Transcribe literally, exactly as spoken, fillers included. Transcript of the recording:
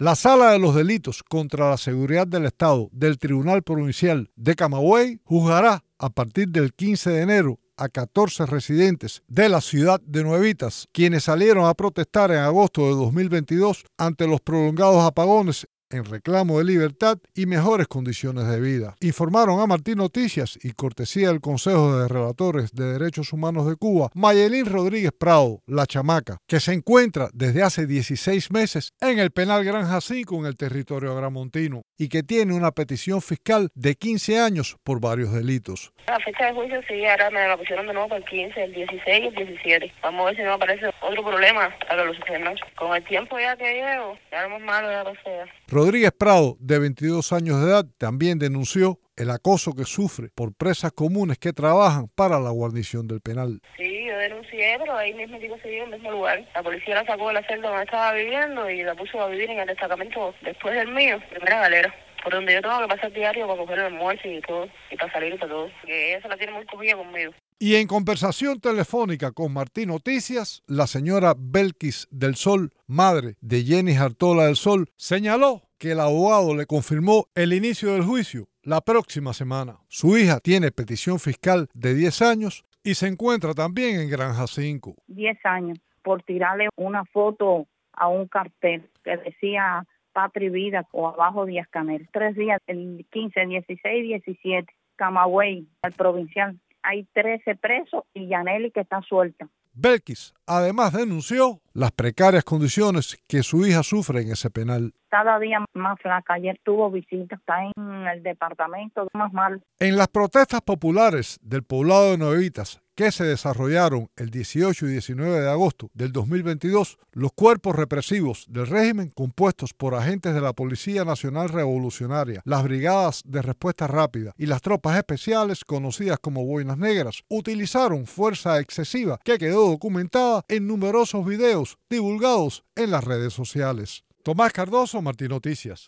La Sala de los Delitos contra la Seguridad del Estado del Tribunal Provincial de Camagüey juzgará a partir del quince de enero a catorce residentes de la ciudad de Nuevitas, quienes salieron a protestar en agosto de dos mil veintidós ante los prolongados apagones en reclamo de libertad y mejores condiciones de vida. Informaron a Martín Noticias y cortesía del Consejo de Relatores de Derechos Humanos de Cuba, Mayelín Rodríguez Prado, la chamaca, que se encuentra desde hace dieciséis meses en el penal Granja cinco en el territorio agramontino y que tiene una petición fiscal de quince años por varios delitos. La fecha de juicio sí, ahora me la pusieron de nuevo para el quince, el dieciséis y el diecisiete. Vamos a ver si no aparece otro problema a los sucedernos. Con el tiempo ya que llevo, ya no es malo, ya lo sea. Rodríguez Prado, de veintidós años de edad, también denunció el acoso que sufre por presas comunes que trabajan para la guarnición del penal. Sí, yo denuncié, pero ahí mismo digo se dio en el mismo lugar. La policía la sacó de la celda donde estaba viviendo y la puso a vivir en el destacamento después del mío, primera galera, por donde yo tengo que pasar diario para coger el almuerzo y todo, y para salir y para todo. Que ella se la tiene muy cogida conmigo. Y en conversación telefónica con Martín Noticias, la señora Belkis del Sol, madre de Jenny Artola del Sol, señaló que el abogado le confirmó el inicio del juicio la próxima semana. Su hija tiene petición fiscal de diez años y se encuentra también en Granja cinco. diez años por tirarle una foto a un cartel que decía Patria y Vida o abajo Díaz Canel. Tres días, el quince, dieciséis, diecisiete, Camagüey, el provincial. Hay trece presos y Yaneli que está suelta. Belkis además denunció las precarias condiciones que su hija sufre en ese penal. Cada día más flaca. Ayer tuvo visitas, está en el departamento más mal. En las protestas populares del poblado de Nuevitas, que se desarrollaron el dieciocho y diecinueve de agosto del dos mil veintidós, los cuerpos represivos del régimen, compuestos por agentes de la Policía Nacional Revolucionaria, las Brigadas de Respuesta Rápida y las tropas especiales conocidas como Boinas Negras, utilizaron fuerza excesiva que quedó documentada en numerosos videos divulgados en las redes sociales. Tomás Cardoso, Martín Noticias.